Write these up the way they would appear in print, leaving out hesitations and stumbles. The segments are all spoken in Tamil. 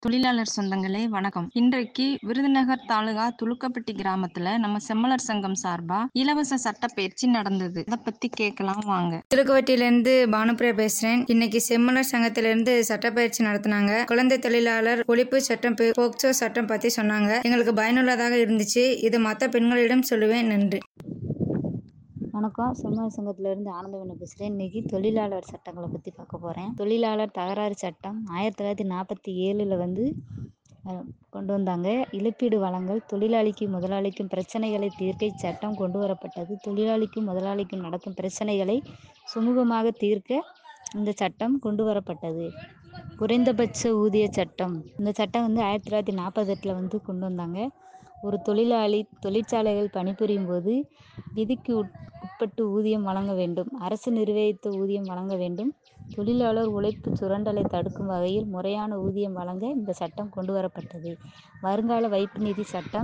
தொழிலாளர் சொந்தங்களே வணக்கம். இன்றைக்கு விருதுநகர் தாலுகா துலுக்கப்பட்டி கிராமத்துல நம்ம செம்மலர் சங்கம் சார்பா இலவச சட்டப்பயிற்சி நடந்தது. அதை பத்தி கேட்கலாம் வாங்க. துலுக்கப்பட்டியிலிருந்து பானுப்பிரியா பேசுறேன். இன்னைக்கு செம்மலர் சங்கத்திலிருந்து சட்டப்பயிற்சி நடத்தினாங்க. குழந்தை தொழிலாளர் ஒழிப்பு சட்டம், போக்சோ சட்டம் பத்தி சொன்னாங்க. எங்களுக்கு பயனுள்ளதாக இருந்துச்சு. இது மற்ற பெண்களிடம் சொல்லுவேன். நன்றி. வணக்கம். செம்மலர் சங்கத்திலேருந்து ஆனந்தவனை பேசுகிறேன். இன்றைக்கி தொழிலாளர் சட்டங்களை பற்றி பார்க்க போகிறேன். தொழிலாளர் தகராறு சட்டம் 1947 கொண்டு வந்தாங்க. இழப்பீடு வழங்கல், தொழிலாளிக்கும் முதலாளிக்கும் பிரச்சனைகளை தீர்க்க இச்சட்டம் கொண்டு வரப்பட்டது. தொழிலாளிக்கும் முதலாளிக்கும் நடக்கும் பிரச்சனைகளை சுமூகமாக தீர்க்க இந்த சட்டம் கொண்டு வரப்பட்டது. குறைந்தபட்ச ஊதிய சட்டம், இந்த சட்டம் 1948 கொண்டு வந்தாங்க. ஒரு தொழிலாளி தொழிற்சாலைகள் பணிபுரியும் போது விதிக்கு உட்பட்டு ஊதியம் வழங்க வேண்டும். அரசு நிர்ணயித்த ஊதியம் வழங்க வேண்டும். தொழிலாளர் உழைப்பு சுரண்டலை தடுக்கும் வகையில் முறையான ஊதியம் வழங்க இந்த சட்டம் கொண்டு வரப்பட்டது. வருங்கால வைப்பு நிதி சட்டம்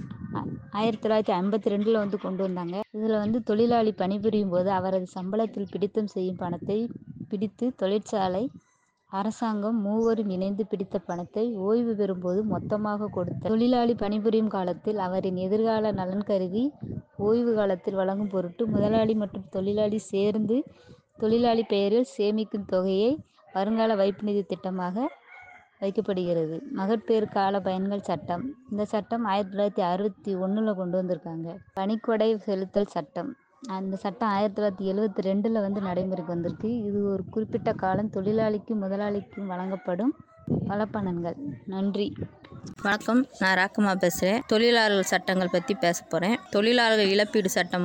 1952 கொண்டு வந்தாங்க. இதில் தொழிலாளி பணிபுரியும் போது அவரது சம்பளத்தில் பிடித்தம் செய்யும் பணத்தை பிடித்து தொழிற்சாலை அரசாங்கம் மூவரும் இணைந்து பிடித்த பணத்தை ஓய்வு பெறும்போது மொத்தமாக கொடுத்த தொழிலாளி பணிபுரியும் காலத்தில் அவரின் எதிர்கால நலன் கருதி ஓய்வு காலத்தில் வழங்கும் பொருட்டு முதலாளி மற்றும் தொழிலாளி சேர்ந்து தொழிலாளி பெயரில் சேமிக்கும் தொகையை வருங்கால வைப்பு நிதி திட்டமாக வைக்கப்படுகிறது. மகப்பேறு கால பயன்கள் சட்டம், இந்த சட்டம் 1961 கொண்டு வந்திருக்காங்க. பணிக்கொடை செலுத்தல் சட்டம், அந்த சட்டம் 1972 நடைமுறைக்கு வந்திருக்கு. இது ஒரு குறிப்பிட்ட காலம் தொழிலாளிக்கும் முதலாளிக்கும் வழங்கப்படும் பலப்பணங்கள். நன்றி. வணக்கம், நான் ராக்கம்மா பேசுகிறேன். தொழிலாளர்கள் சட்டங்கள் பற்றி பேச போகிறேன். தொழிலாளர்கள் இழப்பீடு சட்டம்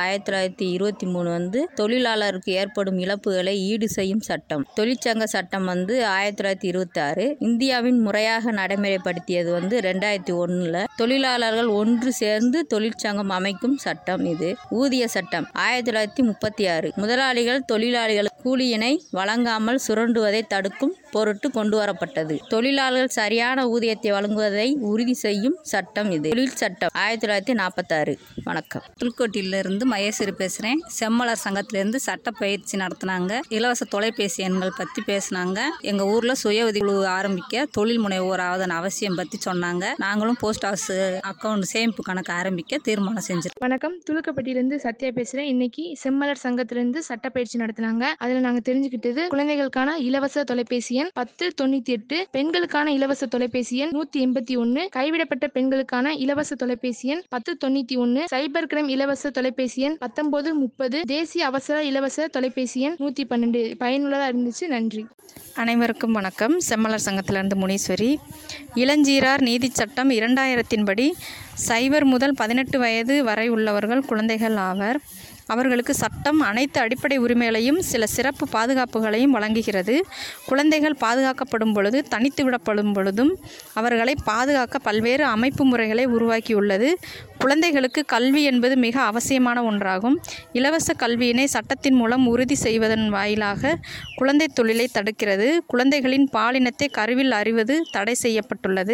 1923 தொழிலாளருக்கு ஏற்படும் இழப்புகளை ஈடு செய்யும் சட்டம். தொழிற்சங்க சட்டம் 1926 இந்தியாவின் முறையாக நடைமுறைப்படுத்தியது 2001 தொழிலாளர்கள் ஒன்று சேர்ந்து தொழிற்சங்கம் அமைக்கும் சட்டம். இது ஊதிய சட்டம் 1936 முதலாளிகள் தொழிலாளிகள் கூலியினை வழங்காமல் சுரண்டுவதை தடுக்கும் பொருட்டு கொண்டு வரப்பட்டது. தொழிலாளர்கள் சரியான ஊதியத்தை வழங்குவதை உறுதி செய்யும் சட்டம். இது தொழில் சட்டம் 1946. வணக்கம். துலுக்கோட்டிலிருந்து மகேஸ்வரி பேசுகிறேன். செம்மலர் சங்கத்திலேருந்து சட்ட பயிற்சி நடத்தினாங்க. இலவச தொலைபேசி எண்கள் பற்றி பேசினாங்க. எங்கள் ஊரில் சுய உதவி குழு ஆரம்பிக்க தொழில் முனைவோர் ஆவதன் அவசியம் பற்றி சொன்னாங்க. நாங்களும் போஸ்ட் ஆஃபீஸ் அக்கௌண்ட் சேமிப்பு கணக்கு ஆரம்பிக்க தீர்மானம் செஞ்சிருக்கோம். வணக்கம், துலுக்கப்பட்டியிலிருந்து சத்யா பேசுகிறேன். இன்னைக்கு செம்மலர் சங்கத்திலிருந்து சட்ட பயிற்சி நடத்தினாங்க. அதில் நாங்கள் தெரிஞ்சுக்கிட்டது குழந்தைகளுக்கான இலவச தொலைபேசி எண் 1098, பெண்களுக்கான இலவச தொலைபேசி எண் 181, கைவிடப்பட்ட பெண்களுக்கான இலவச தொலைபேசி எண் 1091, சைபர் கிரைம் இலவச தொலைபேசி எண் 1930, தேசிய அவசர இலவச தொலைபேசி எண் 112. பயனுள்ளதாக இருந்துச்சு. நன்றி. அனைவருக்கும் வணக்கம். செம்மலர் சங்கத்திலிருந்து முனீஸ்வரி. இளஞ்சீரார் நீதி சட்டம் 2000 படி 0 முதல் 18 வயது வரை உள்ளவர்கள் குழந்தைகள் ஆவர். அவர்களுக்கு சட்டம் அனைத்து அடிப்படை உரிமைகளையும் சில சிறப்பு பாதுகாப்புகளையும் வழங்குகிறது. குழந்தைகள் பாதுகாக்கப்படும் பொழுது, தனித்து விடப்படும் பொழுதும் அவர்களை பாதுகாக்க பல்வேறு அமைப்பு முறைகளை உருவாக்கியுள்ளது. குழந்தைகளுக்கு கல்வி என்பது மிக அவசியமான ஒன்றாகும். இலவச கல்வியினை சட்டத்தின் மூலம் உறுதி செய்வதன் வாயிலாக குழந்தை தொழிலை தடுக்கிறது. குழந்தைகளின் பாலினத்தை கருவில் அறிவது தடை செய்யப்பட்டுள்ளது.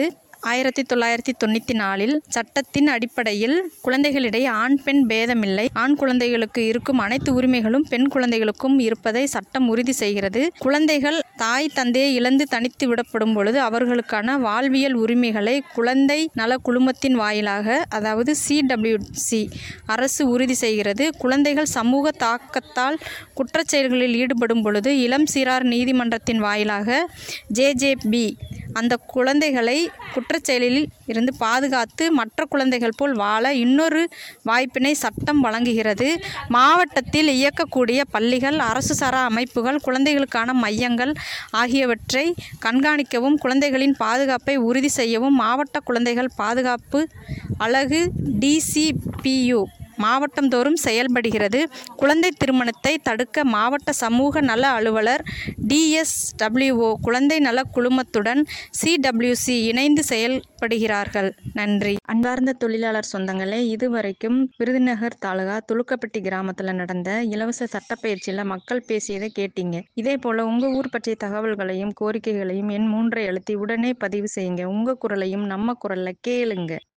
1994 சட்டத்தின் அடிப்படையில் குழந்தைகளிடையே ஆண் பெண் பேதமில்லை. ஆண் குழந்தைகளுக்கு இருக்கும் அனைத்து உரிமைகளும் பெண் குழந்தைகளுக்கும் இருப்பதை சட்டம் உறுதி செய்கிறது. குழந்தைகள் தாய் தந்தையை இழந்து தனித்து விடப்படும் பொழுது அவர்களுக்கான வாழ்வியல் உரிமைகளை குழந்தை நல குழுமத்தின் வாயிலாக, அதாவது CWC அரசு உறுதி செய்கிறது. குழந்தைகள் சமூக தாக்கத்தால் குற்றச்செயல்களில் ஈடுபடும் பொழுது இளம் சிறார் நீதிமன்றத்தின் வாயிலாக JJB அந்த குழந்தைகளை குற்றச்செயலில் இருந்து பாதுகாத்து மற்ற குழந்தைகள் போல் வாழ இன்னொரு வாய்ப்பினை சட்டம் வழங்குகிறது. மாவட்டத்தில் இயக்கக்கூடிய பள்ளிகள், அரசு சாரா அமைப்புகள், குழந்தைகளுக்கான மையங்கள் ஆகியவற்றை கண்காணிக்கவும் குழந்தைகளின் பாதுகாப்பை உறுதி செய்யவும் மாவட்ட குழந்தைகள் பாதுகாப்பு அலகு DCPU மாவட்டந்தோறும் செயல்படுகிறது. குழந்தை திருமணத்தை தடுக்க மாவட்ட சமூக நல அலுவலர் DSWO குழந்தை நல குழுமத்துடன் CWC இணைந்து செயல்படுகிறார்கள். நன்றி. அன்பார்ந்த தொழிலாளர் சொந்தங்களே, இதுவரைக்கும் விருதுநகர் தாலுகா துலுக்கப்பட்டி கிராமத்தில் நடந்த இலவச சட்டப்பயிற்சியில் மக்கள் பேசியதை கேட்டீங்க. இதே போல உங்கள் ஊர் பற்றிய தகவல்களையும் கோரிக்கைகளையும் எண் 3 அழுத்தி உடனே பதிவு செய்யுங்க. உங்கள் குரலையும் நம்ம குரல்ல கேளுங்க.